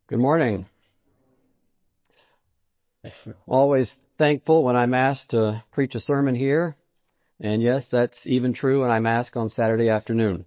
Good morning. Always thankful when I'm asked to preach a sermon here. And yes, that's even true when I'm asked on Saturday afternoon.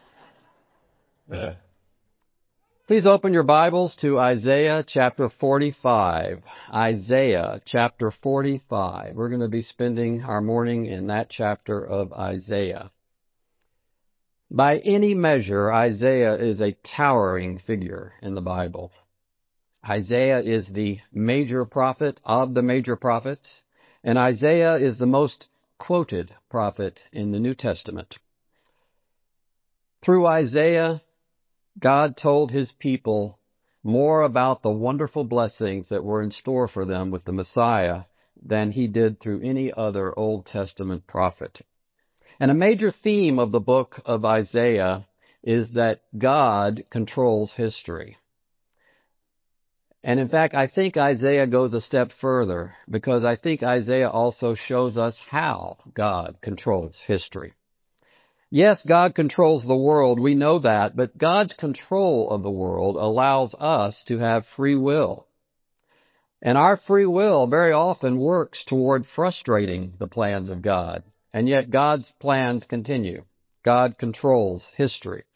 Please open your Bibles to Isaiah chapter 45. Isaiah chapter 45. We're going to be spending our morning in that chapter of Isaiah. By any measure, Isaiah is a towering figure in the Bible. Isaiah is the major prophet of the major prophets, and Isaiah is the most quoted prophet in the New Testament. Through Isaiah, God told His people more about the wonderful blessings that were in store for them with the Messiah than He did through any other Old Testament prophet. And a major theme of the book of Isaiah is that God controls history. And in fact, I think Isaiah goes a step further because I think Isaiah also shows us how God controls history. Yes, God controls the world, we know that, but God's control of the world allows us to have free will. And our free will very often works toward frustrating the plans of God. And yet God's plans continue. God controls history.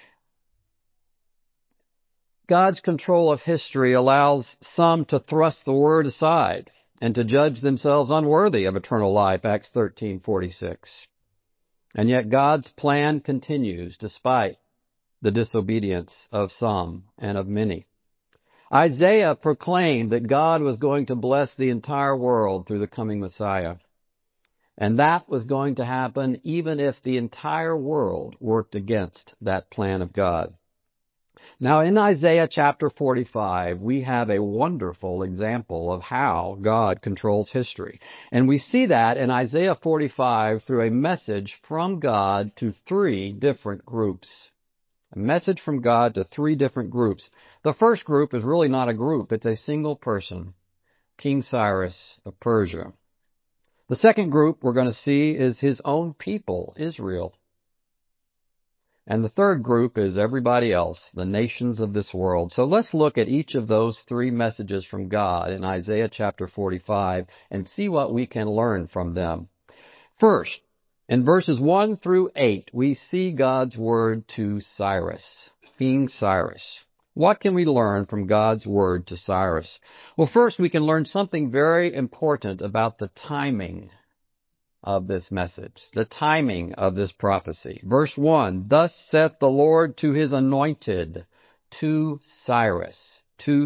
God's control of history allows some to thrust the Word aside and to judge themselves unworthy of eternal life, Acts 13:46. And yet God's plan continues despite the disobedience of some and of many. Isaiah proclaimed that God was going to bless the entire world through the coming Messiah. And that was going to happen even if the entire world worked against that plan of God. Now, in Isaiah chapter 45, we have a wonderful example of how God controls history. And we see that in Isaiah 45 through a message from God to three different groups. A message from God to three different groups. The first group is really not a group, it's a single person, King Cyrus of Persia. The second group we're going to see is his own people, Israel. And the third group is everybody else, the nations of this world. So let's look at each of those three messages from God in Isaiah chapter 45 and see what we can learn from them. First, in verses 1 through 8, we see God's word to Cyrus, King Cyrus. What can we learn from God's word to Cyrus? Well, first we can learn something very important about the timing of this message, the timing of this prophecy. Verse 1, thus saith the Lord to His anointed, to Cyrus.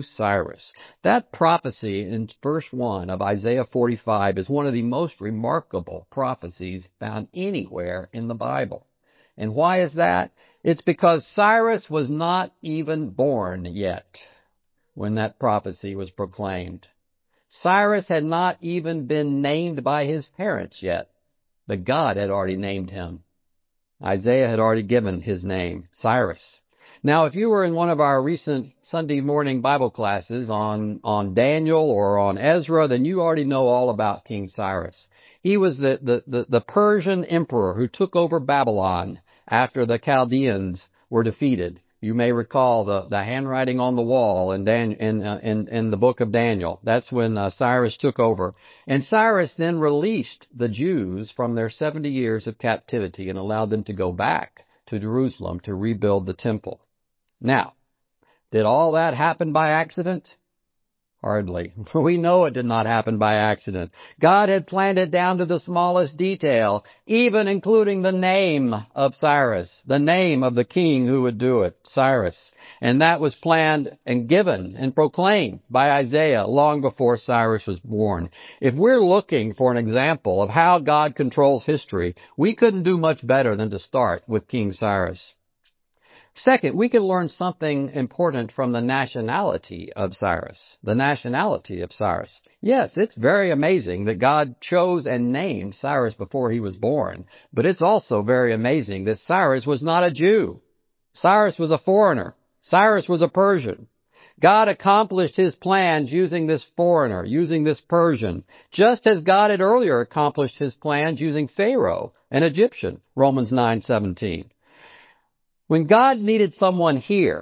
That prophecy in verse 1 of Isaiah 45 is one of the most remarkable prophecies found anywhere in the Bible. And why is that? It's because Cyrus was not even born yet when that prophecy was proclaimed. Cyrus had not even been named by his parents yet, but God had already named him. Isaiah had already given his name, Cyrus. Now, if you were in one of our recent Sunday morning Bible classes on Daniel or on Ezra, then you already know all about King Cyrus. He was the Persian emperor who took over Babylon after the Chaldeans were defeated. You may recall the handwriting on the wall in the book of Daniel. That's when Cyrus took over. And Cyrus then released the Jews from their 70 years of captivity and allowed them to go back to Jerusalem to rebuild the temple. Now, did all that happen by accident? Hardly. We know it did not happen by accident. God had planned it down to the smallest detail, even including the name of Cyrus, the name of the king who would do it, Cyrus. And that was planned and given and proclaimed by Isaiah long before Cyrus was born. If we're looking for an example of how God controls history, we couldn't do much better than to start with King Cyrus. Second, we can learn something important from the nationality of Cyrus. The nationality of Cyrus. Yes, it's very amazing that God chose and named Cyrus before he was born, but it's also very amazing that Cyrus was not a Jew. Cyrus was a foreigner. Cyrus was a Persian. God accomplished His plans using this foreigner, using this Persian, just as God had earlier accomplished His plans using Pharaoh, an Egyptian, Romans 9:17. When God needed someone here,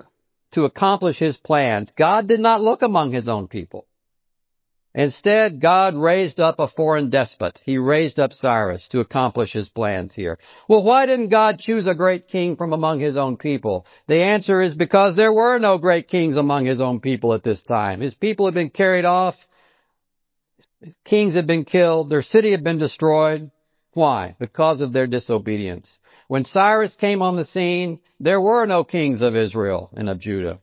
to accomplish his plans, God did not look among his own people. Instead, God raised up a foreign despot. He raised up Cyrus to accomplish his plans here. Well, why didn't God choose a great king from among his own people? The answer is because there were no great kings among his own people at this time. His people had been carried off. His kings had been killed. Their city had been destroyed. Why? Because of their disobedience. When Cyrus came on the scene, there were no kings of Israel and of Judah.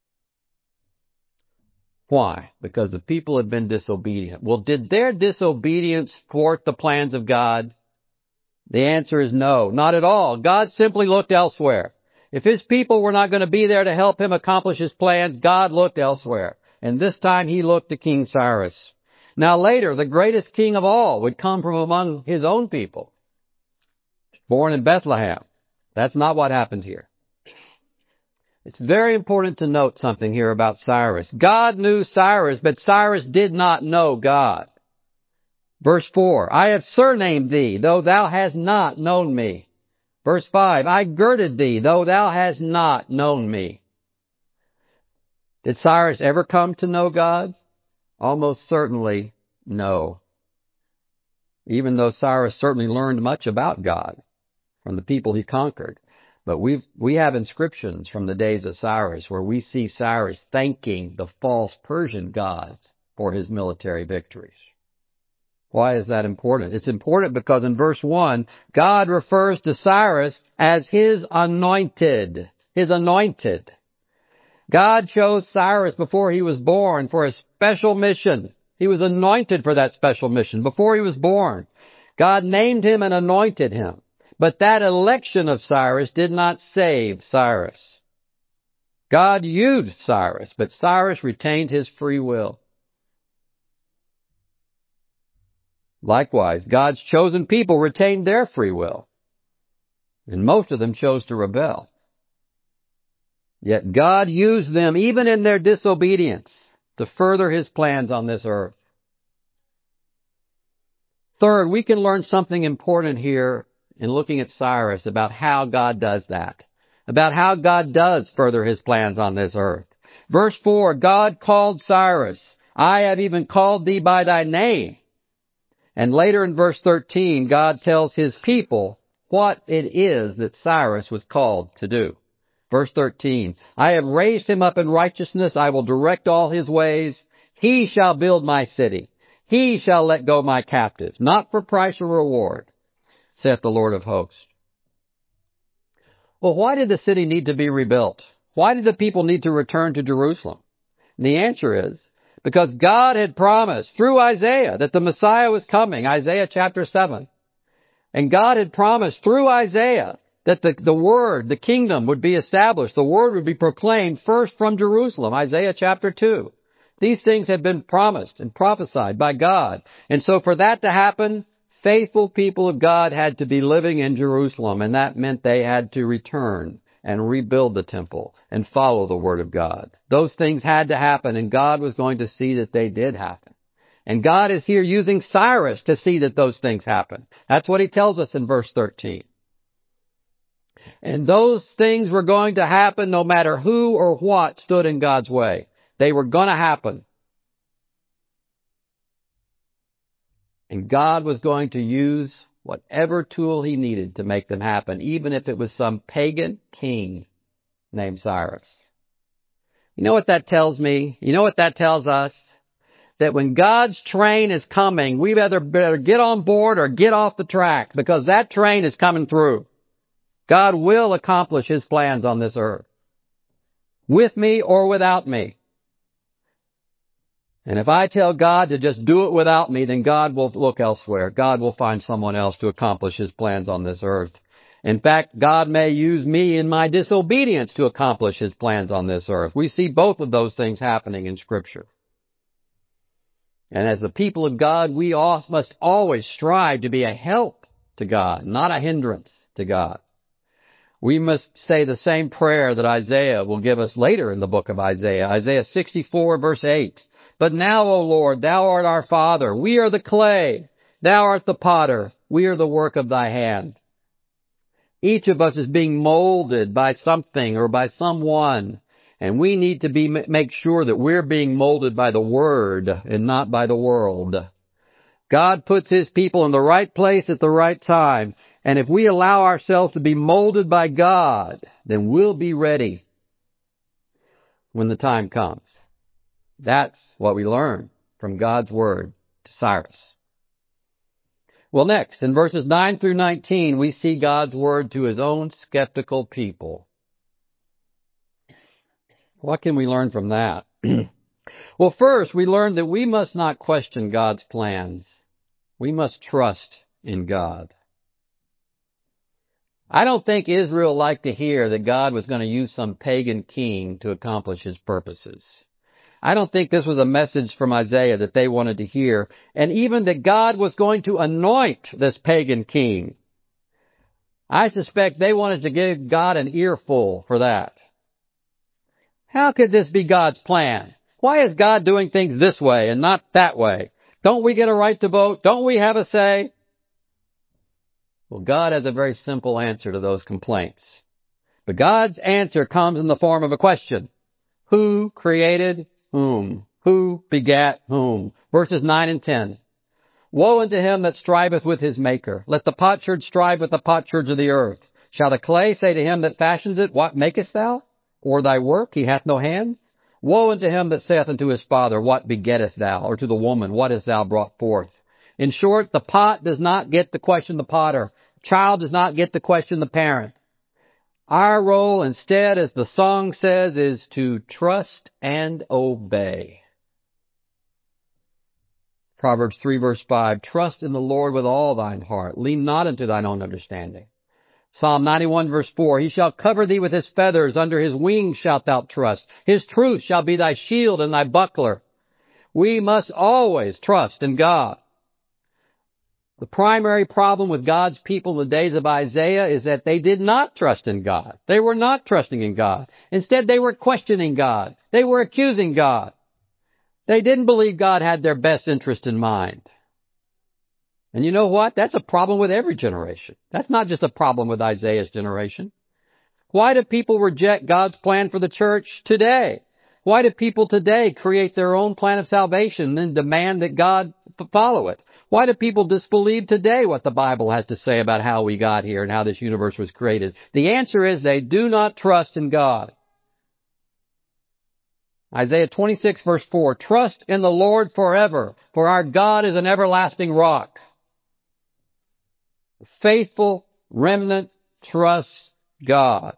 Why? Because the people had been disobedient. Well, did their disobedience thwart the plans of God? The answer is no, not at all. God simply looked elsewhere. If his people were not going to be there to help him accomplish his plans, God looked elsewhere. And this time he looked to King Cyrus. Now later, the greatest king of all would come from among his own people, born in Bethlehem. That's not what happened here. It's very important to note something here about Cyrus. God knew Cyrus, but Cyrus did not know God. Verse 4, I have surnamed thee, though thou hast not known me. Verse 5, I girded thee, though thou hast not known me. Did Cyrus ever come to know God? Almost certainly no. Even though Cyrus certainly learned much about God from the people he conquered. But we have inscriptions from the days of Cyrus where we see Cyrus thanking the false Persian gods for his military victories. Why is that important? It's important because in verse 1, God refers to Cyrus as his anointed. His anointed. God chose Cyrus before he was born for a special mission. He was anointed for that special mission before he was born. God named him and anointed him. But that election of Cyrus did not save Cyrus. God used Cyrus, but Cyrus retained his free will. Likewise, God's chosen people retained their free will. And most of them chose to rebel. Yet God used them, even in their disobedience, to further his plans on this earth. Third, we can learn something important here in looking at Cyrus about how God does that, about how God does further his plans on this earth. Verse 4, God called Cyrus, I have even called thee by thy name. And later in verse 13, God tells his people what it is that Cyrus was called to do. Verse 13, I have raised him up in righteousness, I will direct all his ways. He shall build my city. He shall let go my captives, not for price or reward, saith the Lord of hosts. Well, why did the city need to be rebuilt? Why did the people need to return to Jerusalem? And the answer is, because God had promised through Isaiah that the Messiah was coming, Isaiah chapter 7. And God had promised through Isaiah that the word, the kingdom would be established. The word would be proclaimed first from Jerusalem, Isaiah chapter 2. These things had been promised and prophesied by God. And so for that to happen, faithful people of God had to be living in Jerusalem, and that meant they had to return and rebuild the temple and follow the Word of God. Those things had to happen, and God was going to see that they did happen. And God is here using Cyrus to see that those things happen. That's what he tells us in verse 13. And those things were going to happen no matter who or what stood in God's way. They were going to happen. And God was going to use whatever tool he needed to make them happen, even if it was some pagan king named Cyrus. You know what that tells me? You know what that tells us? That when God's train is coming, we better get on board or get off the track, because that train is coming through. God will accomplish his plans on this earth, with me or without me. And if I tell God to just do it without me, then God will look elsewhere. God will find someone else to accomplish his plans on this earth. In fact, God may use me in my disobedience to accomplish his plans on this earth. We see both of those things happening in Scripture. And as the people of God, we must always strive to be a help to God, not a hindrance to God. We must say the same prayer that Isaiah will give us later in the book of Isaiah. Isaiah 64 verse 8. But now, O Lord, thou art our Father. We are the clay. Thou art the potter. We are the work of thy hand. Each of us is being molded by something or by someone. And we need to make sure that we're being molded by the Word and not by the world. God puts His people in the right place at the right time. And if we allow ourselves to be molded by God, then we'll be ready when the time comes. That's what we learn from God's Word to Cyrus. Well, next, in verses 9 through 19, we see God's Word to His own skeptical people. What can we learn from that? Well, first, we learn that we must not question God's plans. We must trust in God. I don't think Israel liked to hear that God was going to use some pagan king to accomplish His purposes. I don't think this was a message from Isaiah that they wanted to hear, and even that God was going to anoint this pagan king. I suspect they wanted to give God an earful for that. How could this be God's plan? Why is God doing things this way and not that way? Don't we get a right to vote? Don't we have a say? Well, God has a very simple answer to those complaints. But God's answer comes in the form of a question. Who created whom? Who begat whom? Verses 9 and 10. Woe unto him that striveth with his maker. Let the potsherd strive with the potsherds of the earth. Shall the clay say to him that fashions it, What makest thou? Or thy work, he hath no hand? Woe unto him that saith unto his father, What begettest thou? Or to the woman, What hast thou brought forth? In short, the pot does not get to question the potter. The child does not get to question the parent. Our role instead, as the song says, is to trust and obey. Proverbs 3 verse 5, Trust in the Lord with all thine heart. Lean not unto thine own understanding. Psalm 91 verse 4, He shall cover thee with His feathers, under His wings shalt thou trust. His truth shall be thy shield and thy buckler. We must always trust in God. The primary problem with God's people in the days of Isaiah is that they did not trust in God. They were not trusting in God. Instead, they were questioning God. They were accusing God. They didn't believe God had their best interest in mind. And you know what? That's a problem with every generation. That's not just a problem with Isaiah's generation. Why do people reject God's plan for the church today? Why do people today create their own plan of salvation and then demand that God follow it? Why do people disbelieve today what the Bible has to say about how we got here and how this universe was created? The answer is they do not trust in God. Isaiah 26 verse 4, Trust in the Lord forever, for our God is an everlasting rock. The faithful remnant trusts God.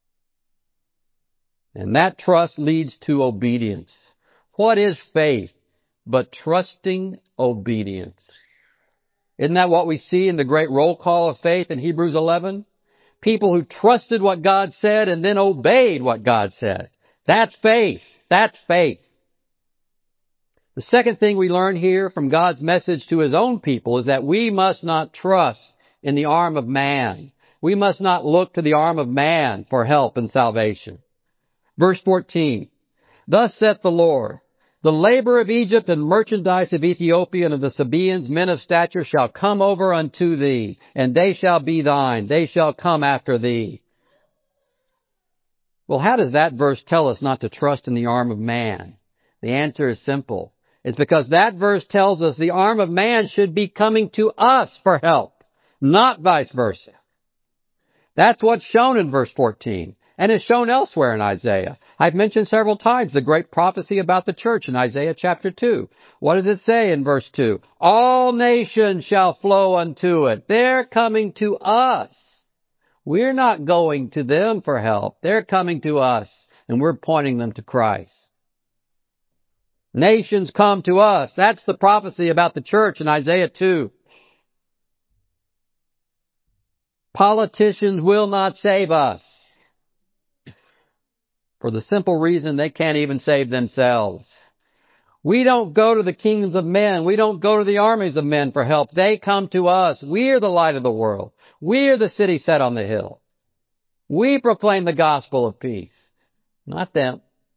And that trust leads to obedience. What is faith but trusting obedience? Isn't that what we see in the great roll call of faith in Hebrews 11? People who trusted what God said and then obeyed what God said. That's faith. That's faith. The second thing we learn here from God's message to His own people is that we must not trust in the arm of man. We must not look to the arm of man for help and salvation. Verse 14, Thus saith the Lord, The labor of Egypt and merchandise of Ethiopia and of the Sabaeans, men of stature, shall come over unto thee, and they shall be thine. They shall come after thee. Well, how does that verse tell us not to trust in the arm of man? The answer is simple. It's because that verse tells us the arm of man should be coming to us for help, not vice versa. That's what's shown in verse 14. And is shown elsewhere in Isaiah. I've mentioned several times the great prophecy about the church in Isaiah chapter 2. What does it say in verse 2? All nations shall flow unto it. They're coming to us. We're not going to them for help. They're coming to us, and we're pointing them to Christ. Nations come to us. That's the prophecy about the church in Isaiah 2. Politicians will not save us. For the simple reason they can't even save themselves. We don't go to the kingdoms of men. We don't go to the armies of men for help. They come to us. We're the light of the world. We're the city set on the hill. We proclaim the gospel of peace, not them.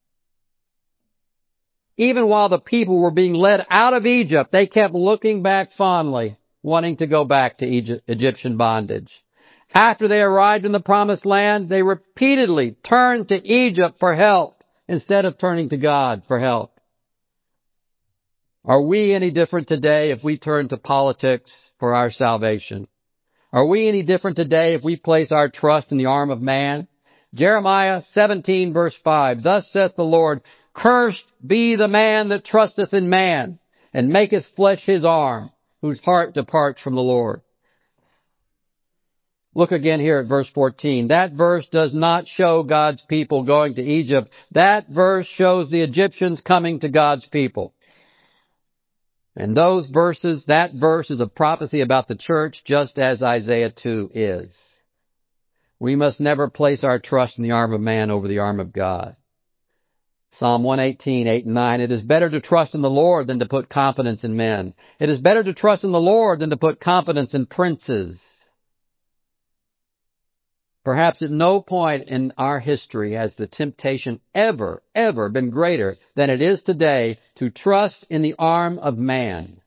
Even while the people were being led out of Egypt, they kept looking back fondly, wanting to go back to Egyptian bondage. After they arrived in the promised land, they repeatedly turned to Egypt for help. instead of turning to God for help? Are we any different today if we turn to politics for our salvation? Are we any different today if we place our trust in the arm of man? Jeremiah 17 verse 5, Thus saith the Lord, Cursed be the man that trusteth in man, and maketh flesh his arm, whose heart departs from the Lord. Look again here at verse 14. That verse does not show God's people going to Egypt. That verse shows the Egyptians coming to God's people. And those verses, that verse is a prophecy about the church, just as Isaiah 2 is. We must never place our trust in the arm of man over the arm of God. Psalm 118, 8 and 9, It is better to trust in the Lord than to put confidence in men. It is better to trust in the Lord than to put confidence in princes. Perhaps at no point in our history has the temptation ever been greater than it is today to trust in the arm of man.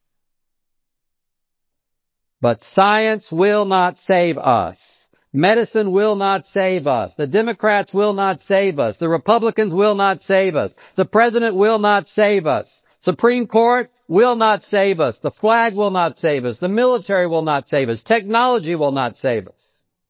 But science will not save us. Medicine will not save us. The Democrats will not save us. The Republicans will not save us. The President will not save us. Supreme Court will not save us. The flag will not save us. The military will not save us. Technology will not save us.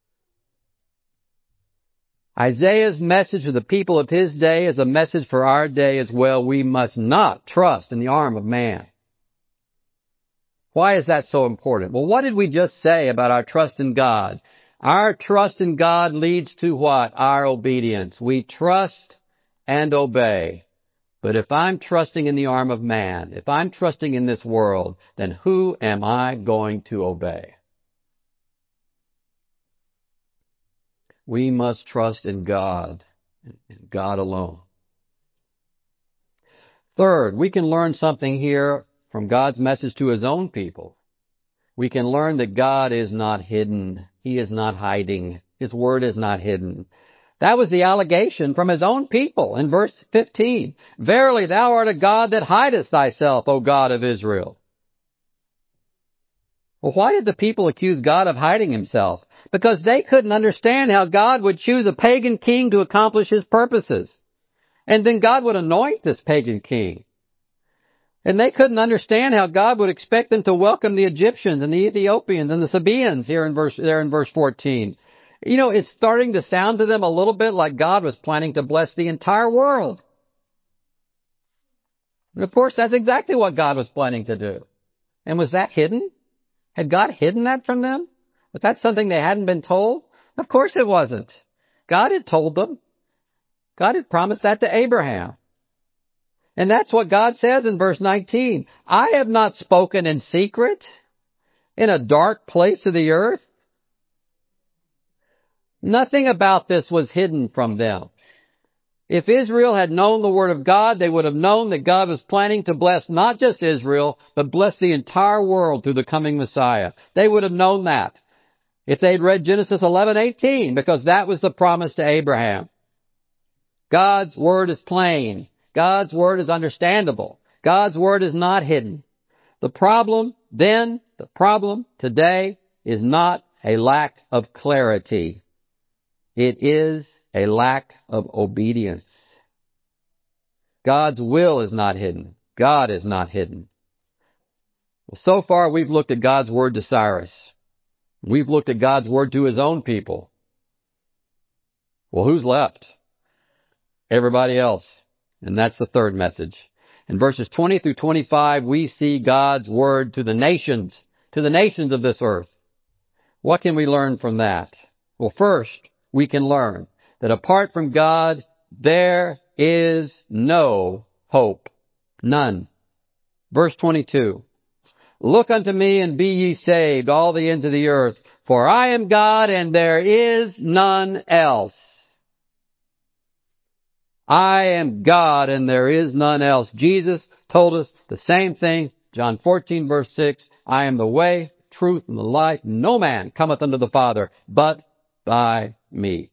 Isaiah's message to the people of his day is a message for our day as well. We must not trust in the arm of man. Why is that so important? Well, what did we just say about our trust in God? Our trust in God leads to what? Our obedience. We trust and obey. But if I'm trusting in the arm of man, if I'm trusting in this world, then who am I going to obey? We must trust in God, and God alone. Third, we can learn something here from God's message to His own people. We can learn that God is not hidden. He is not hiding. His word is not hidden. That was the allegation from His own people in verse 15. Verily, thou art a God that hidest thyself, O God of Israel. Well, why did the people accuse God of hiding Himself? Because they couldn't understand how God would choose a pagan king to accomplish His purposes. And then God would anoint this pagan king. And they couldn't understand how God would expect them to welcome the Egyptians and the Ethiopians and the Sabaeans here in verse 14. You know, it's starting to sound to them a little bit like God was planning to bless the entire world. And of course, that's exactly what God was planning to do. And was that hidden? Had God hidden that from them? Was that something they hadn't been told? Of course it wasn't. God had told them. God had promised that to Abraham. And that's what God says in verse 19. I have not spoken in secret in a dark place of the earth. Nothing about this was hidden from them. If Israel had known the Word of God, they would have known that God was planning to bless not just Israel, but bless the entire world through the coming Messiah. They would have known that if they'd read Genesis 11:18, because that was the promise to Abraham. God's Word is plain. God's Word is understandable. God's Word is not hidden. The problem then, the problem today, is not a lack of clarity. It is a lack of obedience. God's will is not hidden. God is not hidden. Well, so far we've looked at God's Word to Cyrus. We've looked at God's Word to His own people. Well, who's left? Everybody else. And that's the third message. In verses 20 through 25, we see God's Word to the nations of this earth. What can we learn from that? Well, first, we can learn that apart from God, there is no hope. None. Verse 22. Look unto me and be ye saved, all the ends of the earth, for I am God and there is none else. I am God and there is none else. Jesus told us the same thing. John 14 verse 6. I am the way, truth, and the life. No man cometh unto the Father but by me.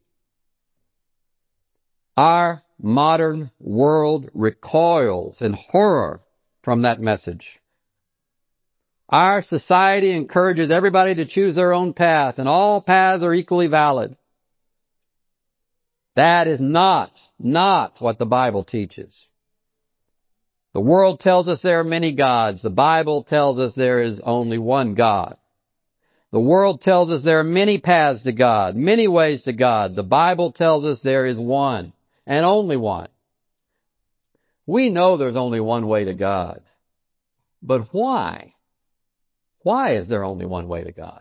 Our modern world recoils in horror from that message. Our society encourages everybody to choose their own path, and all paths are equally valid. That is not not what the Bible teaches. The world tells us there are many gods. The Bible tells us there is only one God. The world tells us there are many paths to God, many ways to God. The Bible tells us there is one, and only one. We know there's only one way to God. But why? Why is there only one way to God?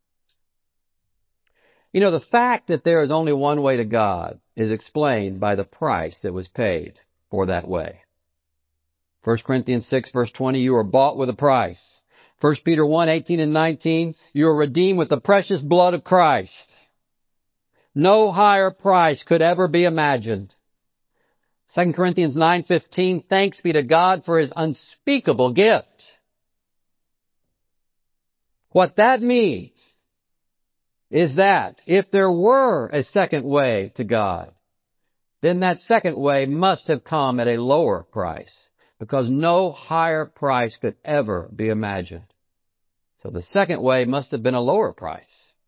You know, the fact that there is only one way to God is explained by the price that was paid for that way. 1 Corinthians 6, verse 20, you are bought with a price. 1 Peter 1, 18 and 19, you are redeemed with the precious blood of Christ. No higher price could ever be imagined. 2 Corinthians 9:15, thanks be to God for His unspeakable gift. What that means is that if there were a second way to God, then that second way must have come at a lower price, because no higher price could ever be imagined. So the second way must have been a lower price.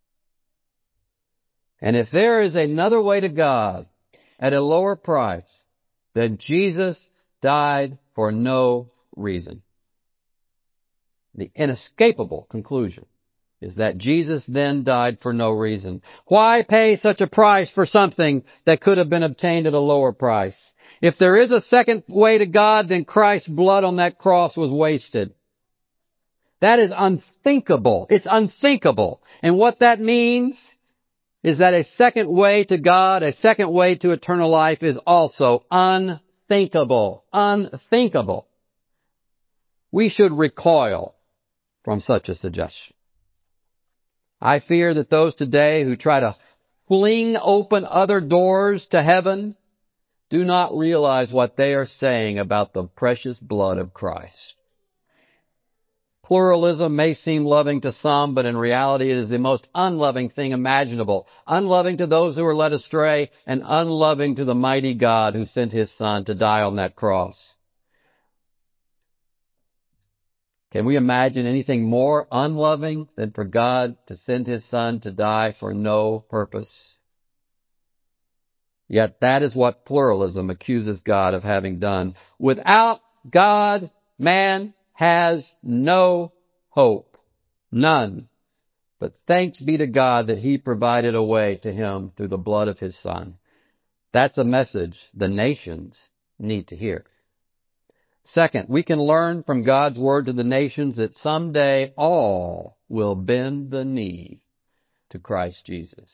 And if there is another way to God at a lower price, then Jesus died for no reason. The inescapable conclusion is that Jesus then died for no reason. Why pay such a price for something that could have been obtained at a lower price? If there is a second way to God, then Christ's blood on that cross was wasted. That is unthinkable. It's unthinkable. And what that means is that a second way to God, a second way to eternal life is also unthinkable. Unthinkable. We should recoil from such a suggestion. I fear that those today who try to fling open other doors to heaven do not realize what they are saying about the precious blood of Christ. Pluralism may seem loving to some, but in reality it is the most unloving thing imaginable. Unloving to those who are led astray, and unloving to the mighty God who sent His Son to die on that cross. Can we imagine anything more unloving than for God to send His Son to die for no purpose? Yet that is what pluralism accuses God of having done. Without God, man has no hope. None. But thanks be to God that He provided a way to Him through the blood of His Son. That's a message the nations need to hear. Second, we can learn from God's word to the nations that someday all will bend the knee to Christ Jesus.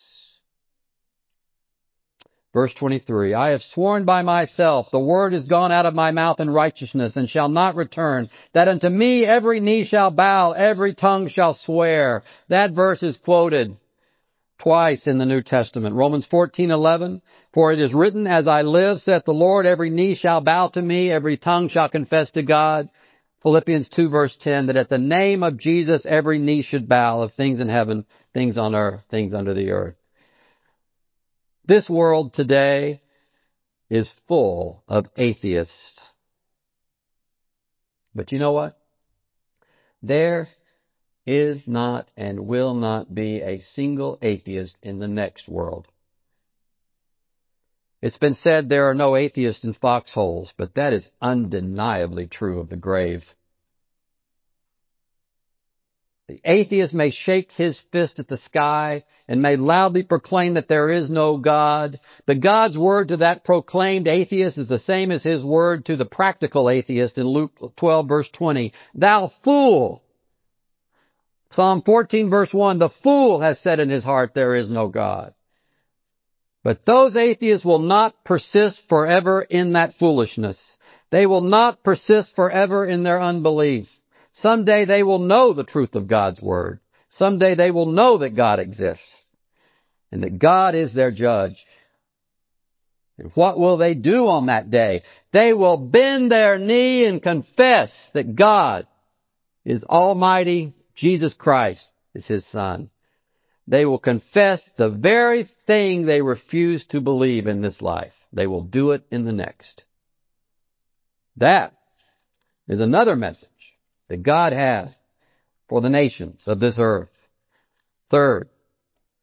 Verse 23, I have sworn by myself, the word is gone out of my mouth in righteousness, and shall not return, that unto me every knee shall bow, every tongue shall swear. That verse is quoted twice in the New Testament. Romans 14:11, for it is written, as I live, saith the Lord, every knee shall bow to me, every tongue shall confess to God. Philippians 2 verse 10, that at the name of Jesus every knee should bow, of things in heaven, things on earth, things under the earth. This world today is full of atheists. But you know what? There is not and will not be a single atheist in the next world. It's been said there are no atheists in foxholes, but that is undeniably true of the grave. The atheist may shake his fist at the sky and may loudly proclaim that there is no God, but God's word to that proclaimed atheist is the same as His word to the practical atheist in Luke 12 verse 20. Thou fool! Psalm 14 verse 1, the fool has said in his heart there is no God. But those atheists will not persist forever in that foolishness. They will not persist forever in their unbelief. Someday they will know the truth of God's word. Someday they will know that God exists and that God is their judge. And what will they do on that day? They will bend their knee and confess that God is Almighty, Jesus Christ is His Son. They will confess the very thing they refuse to believe in this life. They will do it in the next. That is another message that God has for the nations of this earth. Third,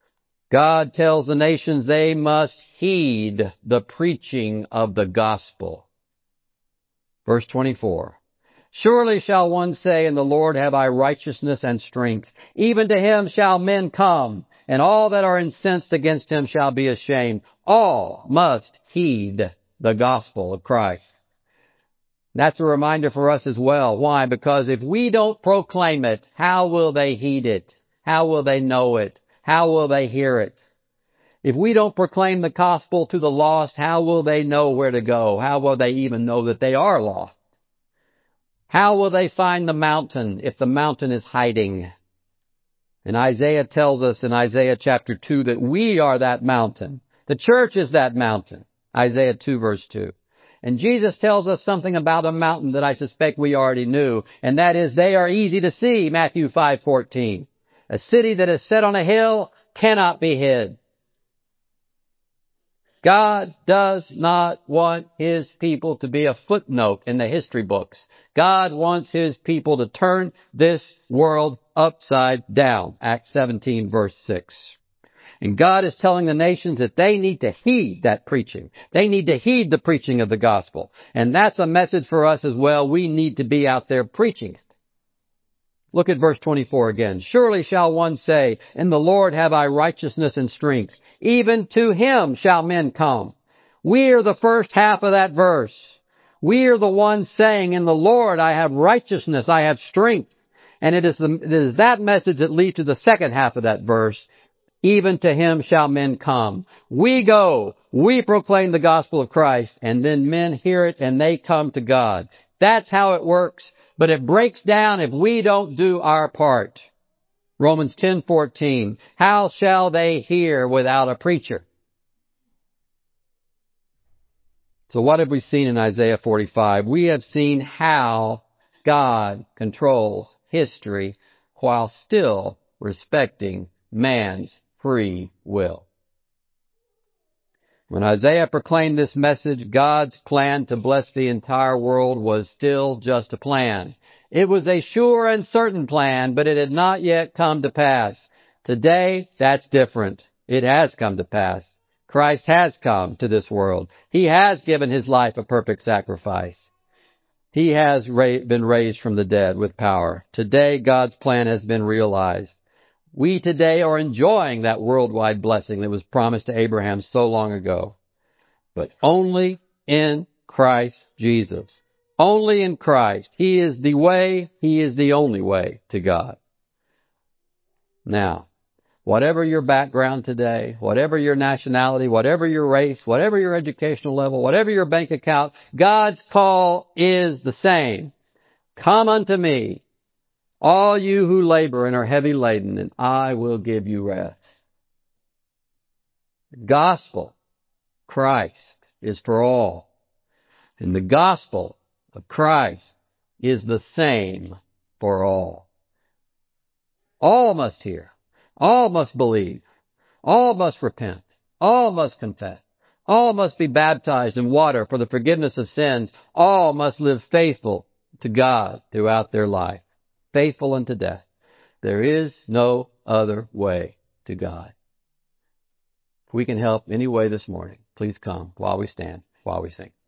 God tells the nations they must heed the preaching of the gospel. Verse 24. Surely shall one say, in the Lord have I righteousness and strength. Even to him shall men come, and all that are incensed against him shall be ashamed. All must heed the gospel of Christ. That's a reminder for us as well. Why? Because if we don't proclaim it, how will they heed it? How will they know it? How will they hear it? If we don't proclaim the gospel to the lost, how will they know where to go? How will they even know that they are lost? How will they find the mountain if the mountain is hiding? And Isaiah tells us in Isaiah chapter 2 that we are that mountain. The church is that mountain. Isaiah 2 verse 2. And Jesus tells us something about a mountain that I suspect we already knew, and that is they are easy to see, Matthew 5:14. A city that is set on a hill cannot be hid. God does not want His people to be a footnote in the history books. God wants His people to turn this world upside down. Acts 17 verse 6. And God is telling the nations that they need to heed that preaching. They need to heed the preaching of the gospel. And that's a message for us as well. We need to be out there preaching it. Look at verse 24 again. Surely shall one say, in the Lord have I righteousness and strength. Even to Him shall men come. We are the first half of that verse. We are the ones saying, in the Lord I have righteousness, I have strength. And it is that message that leads to the second half of that verse. Even to Him shall men come. We go, we proclaim the gospel of Christ, and then men hear it and they come to God. That's how it works, but it breaks down if we don't do our part. Romans 10:14. How shall they hear without a preacher? So what have we seen in Isaiah 45? We have seen how God controls history while still respecting man's free will. When Isaiah proclaimed this message, God's plan to bless the entire world was still just a plan. It was a sure and certain plan, but it had not yet come to pass. Today, that's different. It has come to pass. Christ has come to this world. He has given His life a perfect sacrifice. He has been raised from the dead with power. Today, God's plan has been realized. We today are enjoying that worldwide blessing that was promised to Abraham so long ago. But only in Christ Jesus. Only in Christ. He is the way, He is the only way to God. Now, whatever your background today, whatever your nationality, whatever your race, whatever your educational level, whatever your bank account, God's call is the same. Come unto me, all you who labor and are heavy laden, and I will give you rest. The gospel, Christ, is for all. And the gospel of Christ is the same for all. All must hear. All must believe. All must repent. All must confess. All must be baptized in water for the forgiveness of sins. All must live faithful to God throughout their life. Faithful unto death. There is no other way to God. If we can help any way this morning, please come while we stand, while we sing.